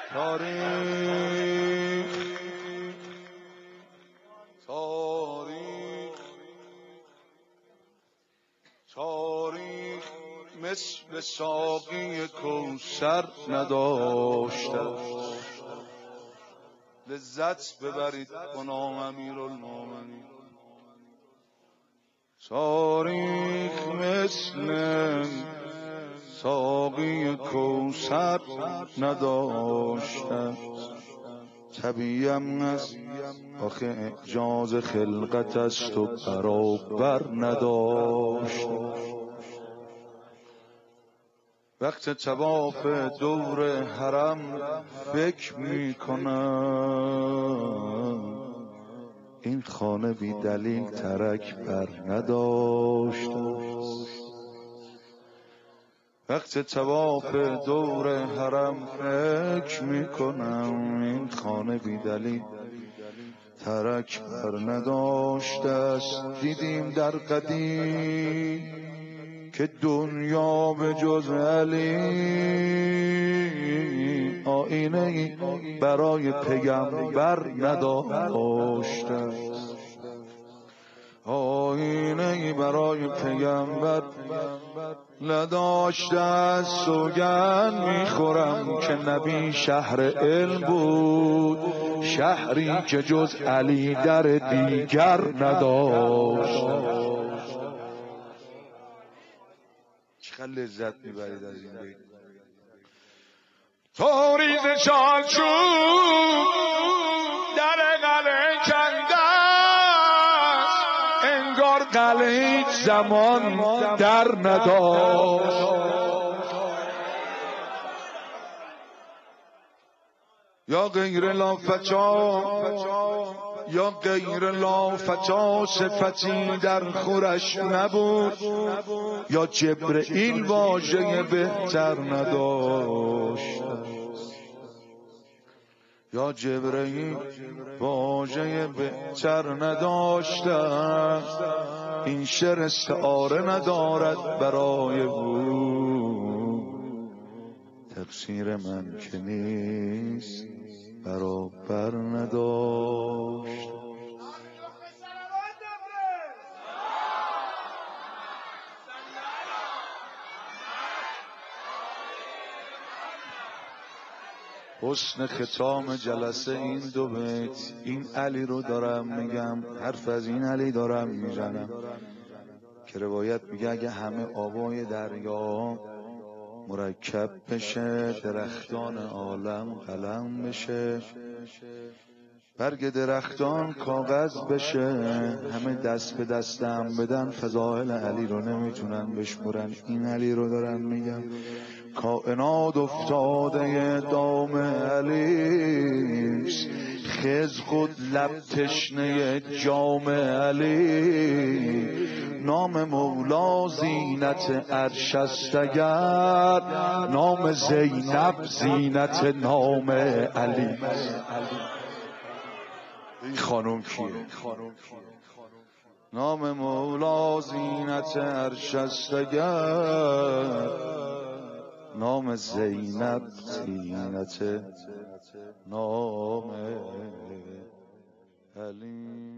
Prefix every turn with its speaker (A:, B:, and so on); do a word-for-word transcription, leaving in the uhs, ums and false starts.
A: تاریخ تاریخ تاریخ مثل ساقی کوثر نداشته. لذت ببرید با نام امیرالمومنین. تاریخ مثل ساقی کوثر نداشته. طبیعیم از آخه اعجاز خلقت است و برابر نداشته. وقت طواف دور حرم فکر میکنم این خانه بی دلیل ترک بر نداشته. وقت طواف دور حرم فکر میکنم این خانه بی دلیل ترک بر نداشته است. دیدیم در قدیم که دنیا به جز علی آینه ای برای پیغمبر نداشته. آینه ای برای پیغمبر نداشته. سوگند میخورم که نبی شهر علم بود، شهری که جز علی در دیگر نداشته. چقدر لذت میبرید از این بیت. توریز چالچوب در قلعه کنده، انگار قلعه هیچ زمان در نداشت. یا غیر لافچا یا غیر لافچا صفتی در خورش نبود، یا جبرئیل واژه بهتر نداشت. یا جبرئیل واژه بهتر نداشته. این شعر استعاره ندارد برای او، تفسیر من که نیست برابر نداشت. حسن ختام جلسه این دو بیت. این علی رو دارم میگم، حرف از این علی دارم میزنم که روایت میگه اگه همه آبای دریا مرکب بشه، درختان عالم قلم بشه، برگ درختان کاغذ بشه، همه دست به دستم بدن، فضائل علی رو نمیتونن بشمرن. این علی رو دارن میگم. کائنات افتاده دام علیست، خز خود لب تشنه جام علی. نام مولا زینت عرش است اگر، نام زینب زینت نام علی. این خانم کیه؟ نام مولا زینت عرش است اگر، نام زینب زینت نام علی.